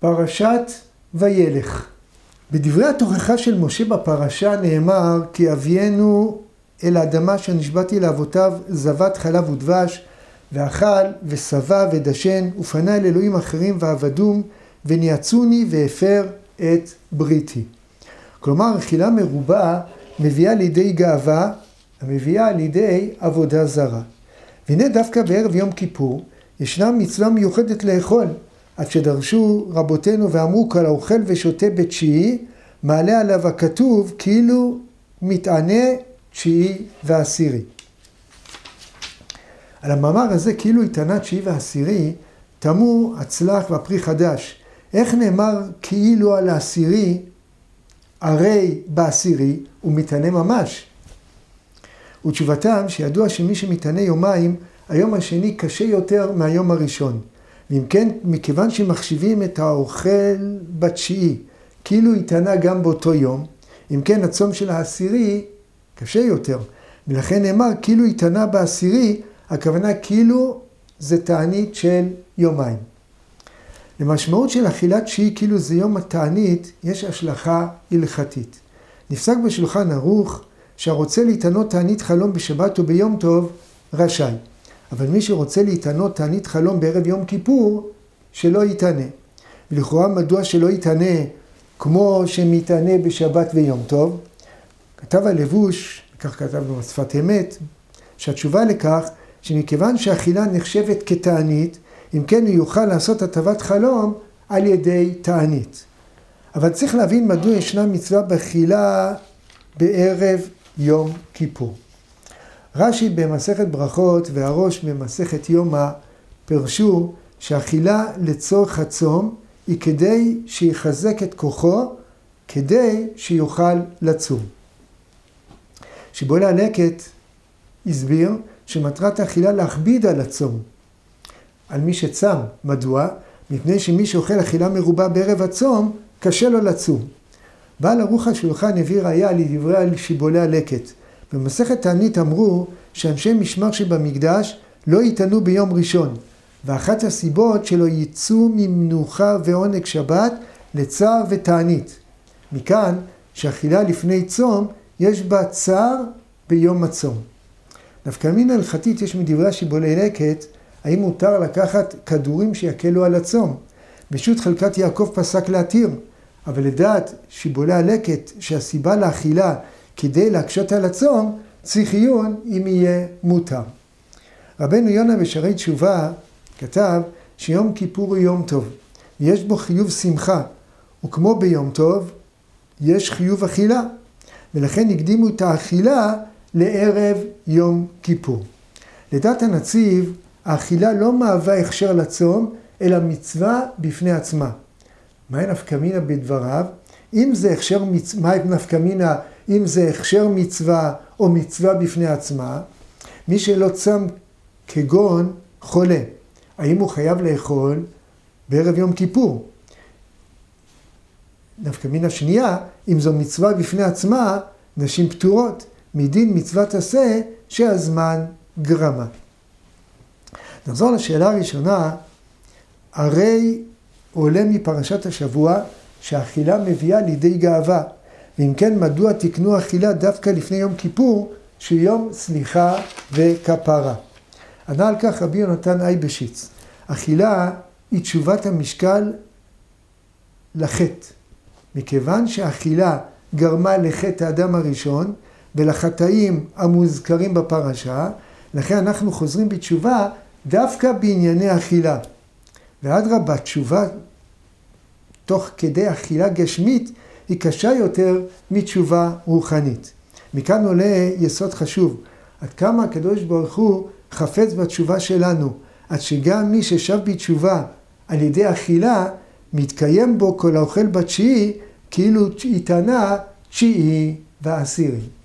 פרשת וילך. בדברי התוכחה של משה בפרשה נאמר כי אבינו אל האדמה שנשבעתי לאבותיו זבת חלב ודבש, ואכל ושבע ודשן, ופנה אל אלוהים אחרים ועבדום, וניאצוני והפר את בריתי. כלומר, אכילה מרובה מביאה לידי גאווה, המביאה לידי עבודה זרה. והנה דווקא בערב יום כיפור ישנה מצווה מיוחדת לאכול, עד שדרשו רבותינו ואמרו כל האוכל ושותה בתשיעי, מעלה עליו הכתוב כאילו מתענה תשיעי ועשירי. על המאמר הזה כאילו התענה תשיעי ועשירי, תמו הצלח והפרי חדש. איך נאמר כאילו על העשירי, הרי בעשירי הוא מתענה ממש. ותשובתם שידוע שמי שמתענה יומיים, היום השני קשה יותר מהיום הראשון. ואם כן, מכיוון שמחשיבים את האוכל בתשיעי, כאילו התענה גם באותו יום, אם כן הצום של העשירי קשה יותר. ולכן נאמר כאילו התענה בעשירי, הכוונה כאילו זה תענית של יומיים. למשמעות של אכילת תשיעי כאילו זה יום התענית, יש השלכה הלכתית. נפסק בשולחן ערוך שהרוצה להתענות תענית חלום בשבת או ביום טוב, רשאי. אבל מי שרוצה להתענות תענית חלום בערב יום כיפור, שלא יתענה. ולכאורה מדוע שלא יתענה כמו שמתענה בשבת ויום טוב? כתב הלבוש, כך כתבנו בשפת אמת, שהתשובה לכך שמכיוון שהאכילה נחשבת כתענית, אם כן הוא יוכל לעשות הטבת חלום על ידי תענית. אבל צריך להבין מדוע ישנה מצווה באכילה בערב יום כיפור. רש"י במסכת ברכות והראש במסכת יומא פרשו שהאכילה לצורך הצום היא כדי שיחזק את כוחו, כדי שיוכל לצום. שיבולי הלקט הסביר שמטרת האכילה להכביד על הצום, על מי שצם. מדוע? מפני שמי שאוכל אכילה מרובה בערב הצום, קשה לו לצום. בעל ערוך השולחן הביא ראיה לדברי על שיבולי הלקט. במסכת תענית אמרו שאנשי משמר שבמקדש לא יתענו ביום ראשון, ואחת הסיבות שלא יצאו ממנוחה ועונג שבת לצער ותענית. מכאן שאכילה לפני צום יש בה צער ביום הצום. נפקא מינה הלכתית יש מדברי שיבולי לקט, האם מותר לקחת כדורים שיקלו על הצום? בשו"ת חלקת יעקב פסק להתיר, אבל לדעת שיבולי הלקט שהסיבה לאכילה כדי להקשות על הצום, צריך עיון אם יהיה מותר. רבנו יונה בשערי תשובה כתב שיום כיפור הוא יום טוב, ויש בו חיוב שמחה, וכמו ביום טוב יש חיוב אכילה, ולכן הקדימו את האכילה לערב יום כיפור. לדעת הנציב, האכילה לא מהווה הכשר לצום, אלא מצווה בפני עצמה. מה נפקא מינה בדבריו? אם זה הכשר מצווה, מה נפקא מינה אם זה הכשר מצווה או מצווה בפני עצמה? מי שלא צם כגון חולה, האם הוא חייב לאכול בערב יום כיפור? נפקא מינה שנייה, אם זו מצווה בפני עצמה, נשים פטורות, מדין מצוות עשה שהזמן גרמה. נחזור לשאלה הראשונה, הרי עולה מפרשת השבוע שהאכילה מביאה לידי גאווה, ואם כן מדוע תקנו אכילה דווקא לפני יום כיפור, שהוא יום סליחה וכפרה? ענה על כך רבי יונתן אייבשיץ, אכילה היא תשובת המשקל לחטא. מכיוון שהאכילה גרמה לחטא האדם הראשון ולחטאים המוזכרים בפרשה, לכן אנחנו חוזרים בתשובה דווקא בענייני אכילה. ואדרבה, תשובה תוך כדי אכילה גשמית היא קשה יותר מתשובה רוחנית. מכאן עולה יסוד חשוב, עד כמה הקדוש ברוך הוא חפץ בתשובה שלנו, עד שגם מי ששב בתשובה על ידי אכילה, מתקיים בו כל האוכל בתשיעי, כאילו התענה תשיעי ועשירי.